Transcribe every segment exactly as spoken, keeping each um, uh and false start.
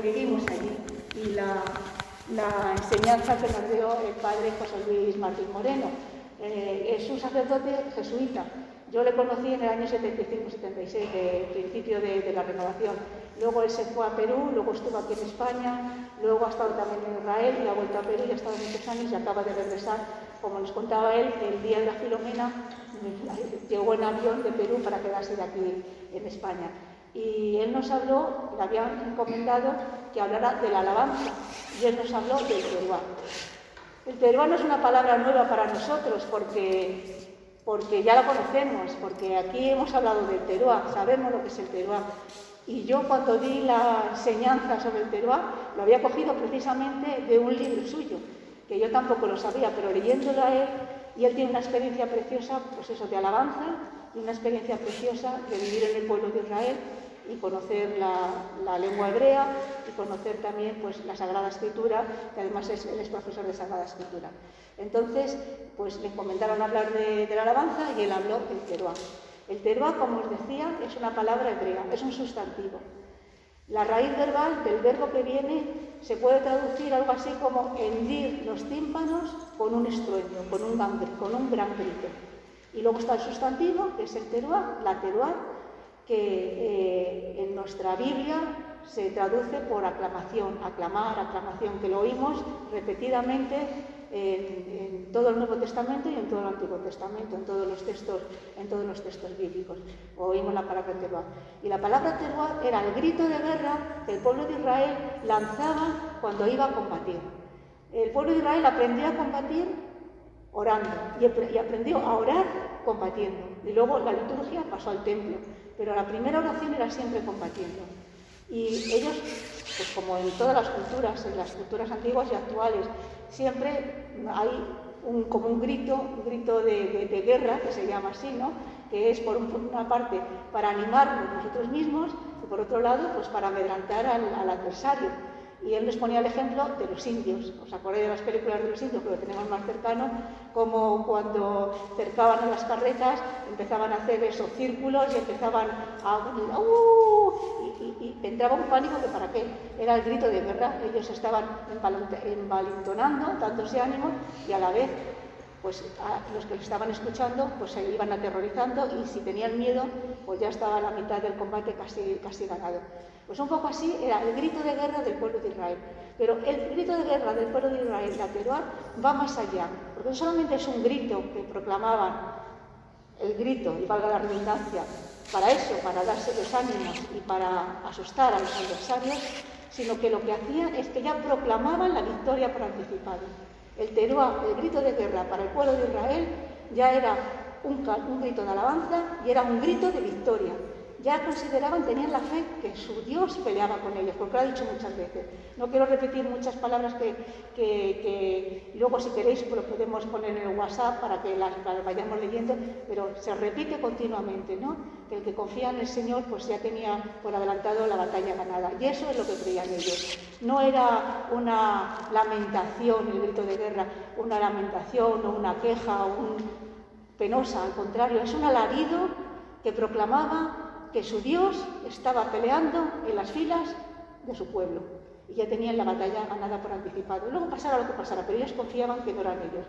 vivimos allí. Y la, la enseñanza que nos dio el padre José Luis Martín Moreno. Eh, es un sacerdote jesuita. Yo le conocí en el año setenta y cinco setenta y seis, de principio de, de la renovación. Luego él se fue a Perú, luego estuvo aquí en España, luego ha estado también en Israel y ha vuelto a Perú y ha estado muchos años y acaba de regresar. Como nos contaba él, el día de la Filomena llegó en avión de Perú para quedarse de aquí en España. Y él nos habló, le habían encomendado que hablara de la alabanza, y él nos habló del teruá. El teruá no es una palabra nueva para nosotros porque, porque ya la conocemos, porque aquí hemos hablado del teruá, sabemos lo que es el teruá. Y yo cuando di la enseñanza sobre el teruá, lo había cogido precisamente de un libro suyo, que yo tampoco lo sabía, pero leyéndolo a él, y él tiene una experiencia preciosa, pues eso, de alabanza, y una experiencia preciosa de vivir en el pueblo de Israel y conocer la, la lengua hebrea y conocer también pues, la Sagrada Escritura, que además es, él es profesor de Sagrada Escritura. Entonces, pues le encomendaron hablar de, de la alabanza y él habló del teruá. El teruá, como os decía, es una palabra hebrea, es un sustantivo. La raíz verbal del verbo que viene se puede traducir algo así como hendir los tímpanos con un estruendo, con un gran, con un gran grito. Y luego está el sustantivo, que es el teruá, la teruá, que eh, en nuestra Biblia se traduce por aclamación, aclamar, aclamación, que lo oímos repetidamente en, en todo el Nuevo Testamento y en todo el Antiguo Testamento, en todos los textos, en todos los textos bíblicos. Oímos la palabra teruá. Y la palabra teruá era el grito de guerra que el pueblo de Israel lanzaba cuando iba a combatir. El pueblo de Israel aprendió a combatir orando y aprendió a orar combatiendo. Y luego la liturgia pasó al templo, pero la primera oración era siempre combatiendo. Y ellos, pues como en todas las culturas, en las culturas antiguas y actuales, siempre hay un, como un grito, un grito de, de, de guerra, que se llama así, ¿no? Que es por, un, por una parte para animarnos nosotros mismos y por otro lado pues para amedrantar al, al adversario. Y él nos ponía el ejemplo de los indios. ¿Os acordáis de las películas de los indios, que lo tenemos más cercano? Como cuando cercaban a las carretas, empezaban a hacer esos círculos y empezaban a... ¡Uh! Y, y, y entraba un pánico que para qué, era el grito de guerra. Ellos estaban envalentonando, dándose ánimo y a la vez, pues a los que lo estaban escuchando, pues se iban aterrorizando y si tenían miedo, pues ya estaba la mitad del combate casi, casi ganado. Pues un poco así era el grito de guerra del pueblo de Israel. Pero el grito de guerra del pueblo de Israel, la teruá, va más allá, porque no solamente es un grito que proclamaban, el grito, y valga la redundancia, para eso, para darse los ánimos y para asustar a los adversarios, sino que lo que hacían es que ya proclamaban la victoria por anticipado. El teruá, el grito de guerra para el pueblo de Israel, ya era un, un grito de alabanza y era un grito de victoria. Ya consideraban, tenían la fe que su Dios peleaba con ellos, porque lo ha dicho muchas veces. No quiero repetir muchas palabras que, que, que luego si queréis pues lo podemos poner en el WhatsApp para que las, las vayamos leyendo, pero se repite continuamente, ¿no? Que el que confía en el Señor pues ya tenía por adelantado la batalla ganada. Y eso es lo que creían ellos. No era una lamentación, el grito de guerra, una lamentación o una queja o un penosa, al contrario, es un alarido que proclamaba que su Dios estaba peleando en las filas de su pueblo y ya tenían la batalla ganada por anticipado. Luego pasara lo que pasara, pero ellos confiaban que no eran ellos.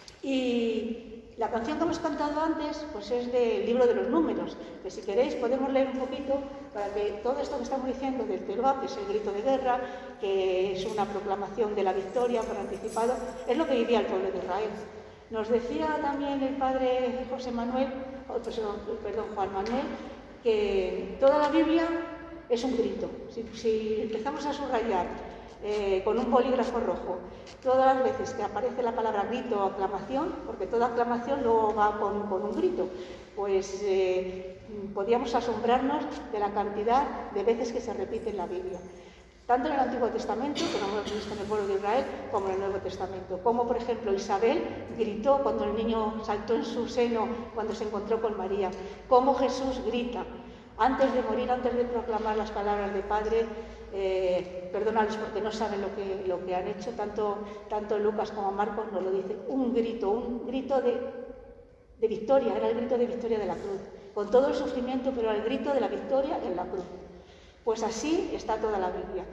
Y la canción que hemos cantado antes pues es del libro de los Números, que si queréis podemos leer un poquito para que todo esto que estamos diciendo del teruá, que es el grito de guerra, que es una proclamación de la victoria por anticipado, es lo que vivía el pueblo de Israel. Nos decía también el padre José Manuel, perdón, Juan Manuel, que toda la Biblia es un grito. Si, si empezamos a subrayar eh, con un bolígrafo rojo todas las veces que aparece la palabra grito o aclamación, porque toda aclamación luego va con, con un grito, pues eh, podíamos asombrarnos de la cantidad de veces que se repite en la Biblia. Tanto en el Antiguo Testamento, que no hemos visto en el pueblo de Israel, como en el Nuevo Testamento. Como, por ejemplo, Isabel gritó cuando el niño saltó en su seno, cuando se encontró con María. Como Jesús grita, antes de morir, antes de proclamar las palabras de Padre, eh, perdónales porque no saben lo que, lo que han hecho, tanto, tanto Lucas como Marcos nos lo dicen, un grito, un grito de, de victoria, era el grito de victoria de la cruz. Con todo el sufrimiento, pero era el grito de la victoria en la cruz. Pues así está toda la Biblia.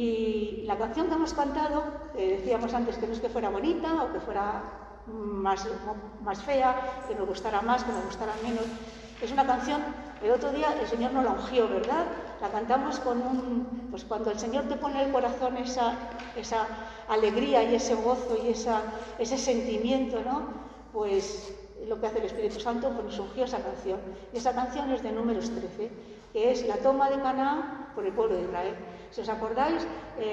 Y la canción que hemos cantado, eh, decíamos antes que no es que fuera bonita o que fuera más, más fea, que me gustara más, que me gustara menos. Es una canción, el otro día el Señor nos la ungió, ¿verdad? La cantamos con un... Pues cuando el Señor te pone en el corazón esa, esa alegría y ese gozo y esa, ese sentimiento, ¿no? Pues lo que hace el Espíritu Santo, pues nos ungió esa canción. Y esa canción es de Números trece, que es la toma de Canaán por el pueblo de Israel. Si os acordáis,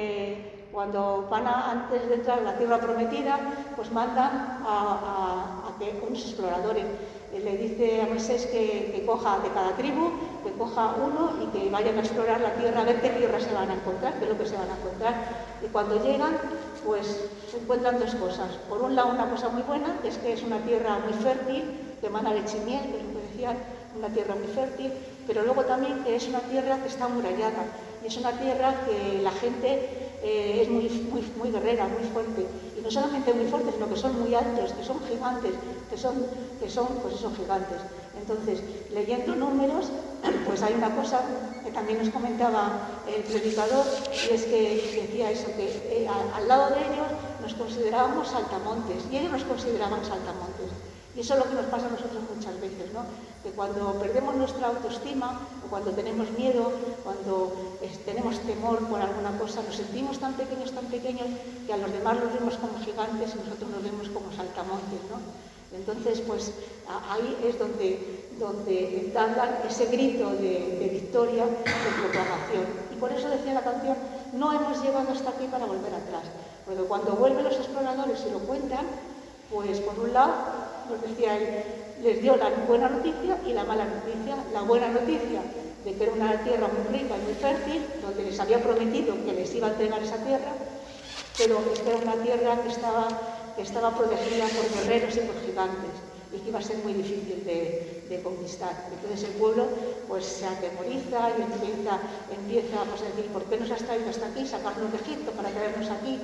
eh, cuando van a, antes de entrar a la tierra prometida, pues mandan a, a, a que unos exploradores. Eh, le dice a Moisés que, que coja de cada tribu, que coja uno y que vayan a explorar la tierra, a ver qué tierra se van a encontrar, qué es lo que se van a encontrar. Y cuando llegan, pues se encuentran dos cosas. Por un lado, una cosa muy buena, que es que es una tierra muy fértil, que emana leche y miel, que es lo que decían, una tierra muy fértil, pero luego también que es una tierra que está amurallada, y es una tierra que la gente eh, es muy, muy, muy guerrera, muy fuerte, y no solamente muy fuerte, sino que son muy altos, que son gigantes, que son, que son pues esos gigantes. Entonces, leyendo Números, pues hay una cosa que también nos comentaba el predicador, y es que decía eso, que eh, a, al lado de ellos nos considerábamos saltamontes, y ellos nos consideraban saltamontes. Y eso es lo que nos pasa a nosotros muchas veces, ¿no? Que cuando perdemos nuestra autoestima, o cuando tenemos miedo, cuando eh, tenemos temor por alguna cosa, nos sentimos tan pequeños, tan pequeños, que a los demás los vemos como gigantes y nosotros nos vemos como saltamontes, ¿no? Entonces, pues ahí es donde, donde dan ese grito de, de victoria, de proclamación. Y por eso decía la canción, no hemos llegado hasta aquí para volver atrás. Porque cuando vuelven los exploradores y lo cuentan, pues por un lado, nos decía él, les dio la buena noticia y la mala noticia. La buena noticia de que era una tierra muy rica y muy fértil, donde les había prometido que les iba a entregar esa tierra, pero es que era una tierra que estaba, que estaba protegida por guerreros y por gigantes, y que iba a ser muy difícil de, de conquistar. Entonces el pueblo pues se atemoriza y empieza, empieza pues, a decir, ¿por qué nos has traído hasta aquí? Sacarnos de Egipto para traernos aquí.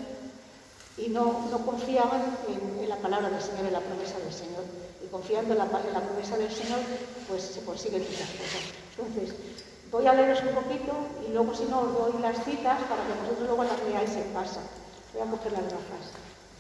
Y no, no confiaban en, en la palabra del Señor, en la promesa del Señor. Y confiando en la, en la promesa del Señor, pues se consiguen muchas cosas. Entonces, voy a leeros un poquito y luego, si no, os doy las citas para que vosotros luego las leáis en casa. Voy a coger las gafas.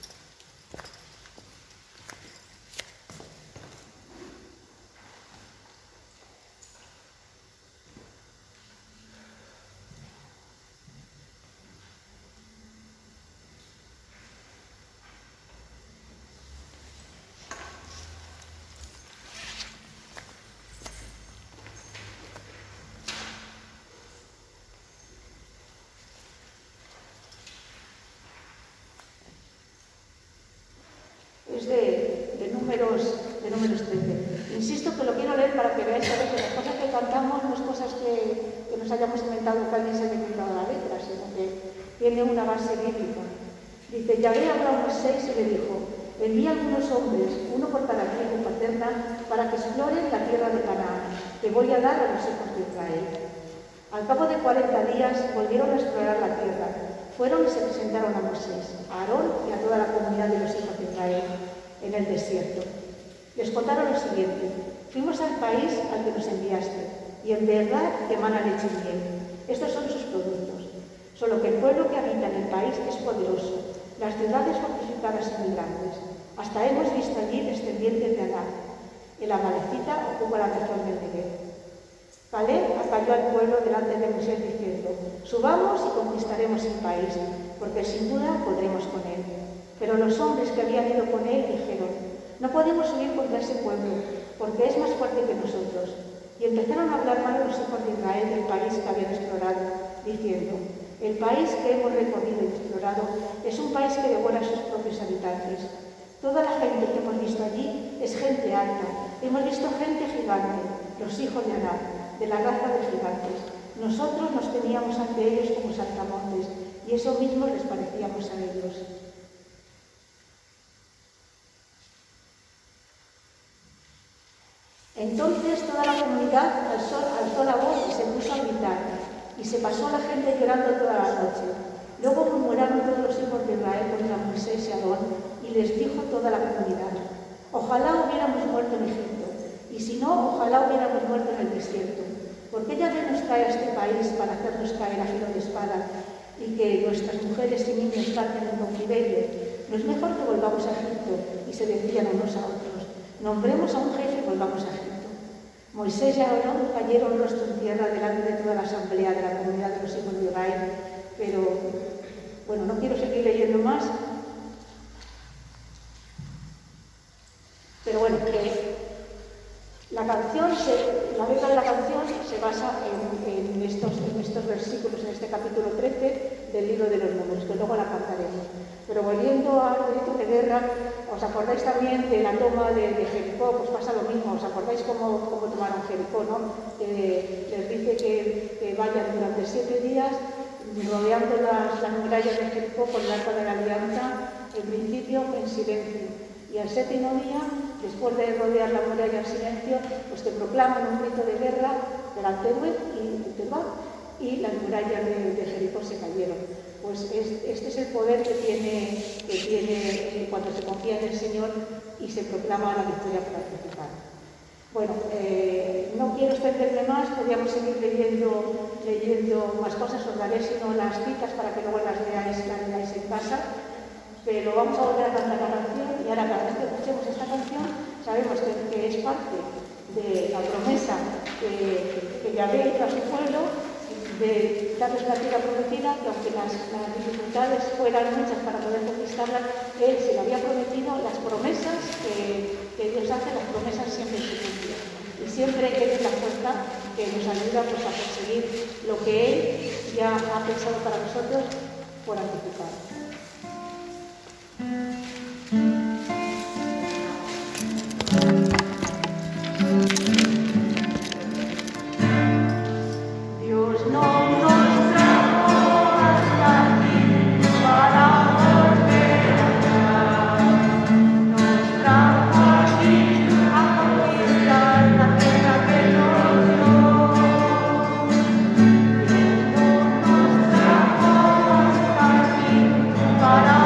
Es de, de, números, de números trece. Insisto que lo quiero leer para que veáis que las cosas que cantamos no es cosas que, que nos hayamos inventado, que alguien se haya inventado la letra, sino que tiene una base bíblica. Dice, Yahvé habló a Moisés y le dijo, envía algunos hombres, uno por cada tribu paterna, para que exploren la tierra de Canaán, que voy a dar a los hijos de Israel. Al cabo de cuarenta días volvieron a explorar la tierra. Fueron y se presentaron a Moisés, a Aarón y a toda la comunidad de los hijos de Israel en el desierto. Les contaron lo siguiente, fuimos al país al que nos enviaste, y en verdad que emana leche y miel. Estos son sus productos. Solo que el pueblo que habita en el país es poderoso, las ciudades fortificadas y muy grandes. Hasta hemos visto allí descendientes de Aná. El amalecita ocupa la región del Negev. Caleb acalló al pueblo delante de Moisés diciendo, subamos y conquistaremos el país, porque sin duda podremos con él. Pero los hombres que habían ido con él dijeron, no podemos subir contra ese pueblo, porque es más fuerte que nosotros. Y empezaron a hablar mal a los hijos de Israel del país que habían explorado, diciendo, el país que hemos recorrido y explorado es un país que devora a sus propios habitantes. Toda la gente que hemos visto allí es gente alta. Hemos visto gente gigante, los hijos de Aná, de la raza de gigantes. Nosotros nos teníamos ante ellos como saltamontes, y eso mismo les parecíamos a ellos. Entonces toda la comunidad alzó, alzó la voz y se puso a gritar, y se pasó la gente llorando toda la noche. Luego murmuraron todos los hijos de Israel contra Moisés y Aarón, y les dijo toda la comunidad, ojalá hubiéramos muerto en Egipto, y si no, ojalá hubiéramos muerto en el desierto, porque Yahvé nos trae a este país para hacernos caer a filo de espada y que nuestras mujeres y niños parten en cautiverio, no es mejor que volvamos a Egipto y se decían unos a otros, nombremos a un jefe y volvamos a Egipto. Moisés y Aarón cayeron rostro en tierra delante de toda la asamblea de la comunidad de los hijos de Israel, pero bueno, no quiero seguir leyendo más, pero bueno, que la canción, se, la letra de la canción se basa en, en, estos, en estos versículos, en este capítulo trece del libro de los Números, que luego la cantaremos. Pero volviendo al grito de guerra, ¿os acordáis también de la toma de, de Jericó? Pues pasa lo mismo, ¿os acordáis cómo, cómo tomaron Jericó, no? Que les dice que, que vayan durante siete días rodeando las, las murallas de Jericó con el arca de la alianza, en principio en silencio. Y al séptimo día, después de rodear la muralla en silencio, pues te proclaman un grito de guerra delante de él y te va, y las murallas de, de Jericó se cayeron. Pues es, este es el poder que tiene, que tiene eh, cuando se confía en el Señor y se proclama la victoria participada. Bueno, eh, no quiero extenderme más, podríamos seguir leyendo, leyendo más cosas, os daré sino las citas para que luego las leáis, las leáis en casa. Pero vamos a volver a cantar la canción y ahora cada vez que escuchemos esta canción sabemos que, que es parte de la promesa que, que Yahvé hizo a su pueblo de darles la tierra prometida, que aunque las, las dificultades fueran muchas para poder conquistarla, Él se lo había prometido, las promesas que, que Dios hace, las promesas siempre se cumplen. Y siempre Él es la fuerza que nos ayuda pues, a conseguir lo que Él ya ha pensado para nosotros por anticipado. Dios no nos trajo hasta aquí para volver atrás, nos trajo aquí a conquistar la tierra que nos dio. Dios no nos trajo hasta aquí para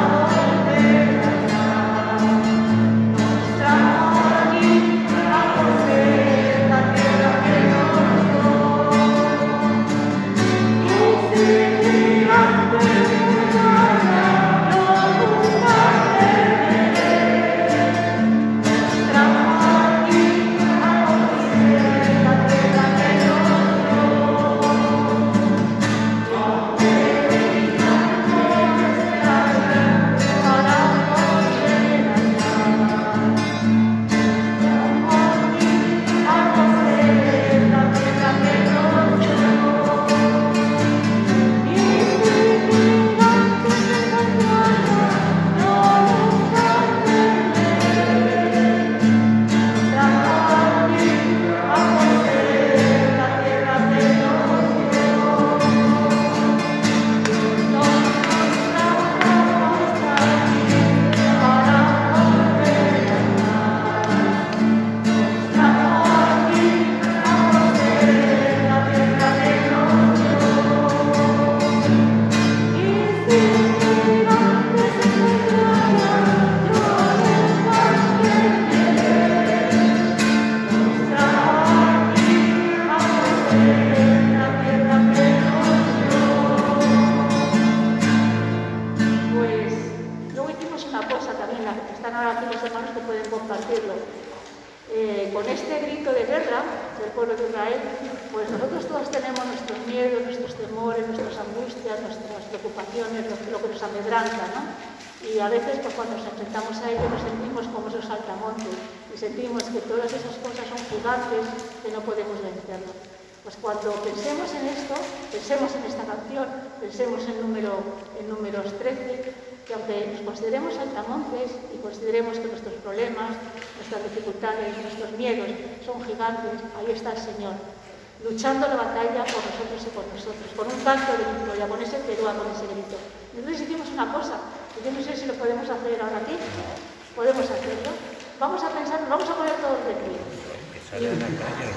Pensemos en, número, en números trece, que aunque nos consideremos saltamontes y consideremos que nuestros problemas, nuestras dificultades, nuestros miedos son gigantes, ahí está el Señor, luchando la batalla por nosotros y por nosotros, con un canto de victoria, con ese teruá, con ese grito. Entonces hicimos una cosa, y yo no sé si lo podemos hacer ahora aquí, podemos hacerlo. Vamos a pensar, vamos a poner todos de pie. Sale a la calle,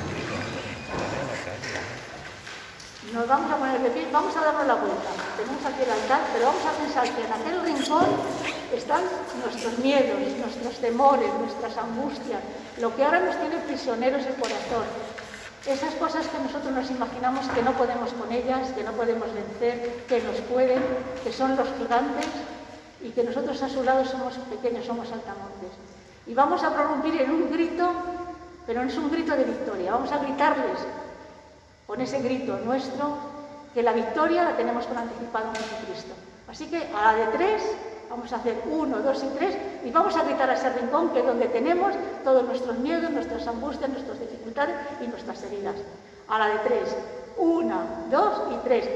sale a la calle. Nos vamos a poner de pie, vamos a darnos la vuelta. Tenemos aquí el altar, pero vamos a pensar que en aquel rincón están nuestros miedos, nuestros temores, nuestras angustias, lo que ahora nos tiene prisioneros el corazón. Esas cosas que nosotros nos imaginamos que no podemos con ellas, que no podemos vencer, que nos pueden, que son los gigantes, y que nosotros a su lado somos pequeños, somos saltamontes. Y vamos a prorrumpir en un grito, pero no es un grito de victoria, vamos a gritarles con ese grito nuestro, que la victoria la tenemos con anticipado en Jesucristo. Así que a la de tres, vamos a hacer uno, dos y tres, y vamos a gritar a ese rincón que es donde tenemos todos nuestros miedos, nuestras angustias, nuestras dificultades y nuestras heridas. A la de tres, una, dos y tres.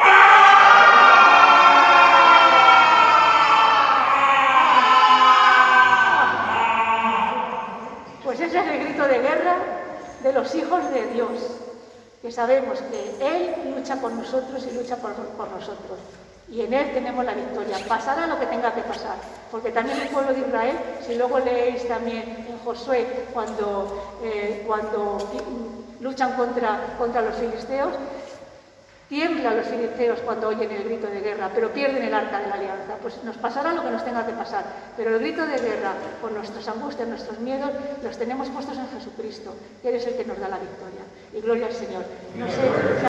Pues ese es el grito de guerra de los hijos de Dios, que sabemos que Él lucha por nosotros y lucha por, por nosotros. Y en Él tenemos la victoria. Pasará lo que tenga que pasar. Porque también el pueblo de Israel, si luego leéis también en Josué, cuando, eh, cuando luchan contra, contra los filisteos, tiemblan los filisteos cuando oyen el grito de guerra, pero pierden el arca de la alianza. Pues nos pasará lo que nos tenga que pasar. Pero el grito de guerra, por nuestras angustias, nuestros miedos, los tenemos puestos en Jesucristo, que eres el que nos da la victoria. Y gloria al Señor. No sé,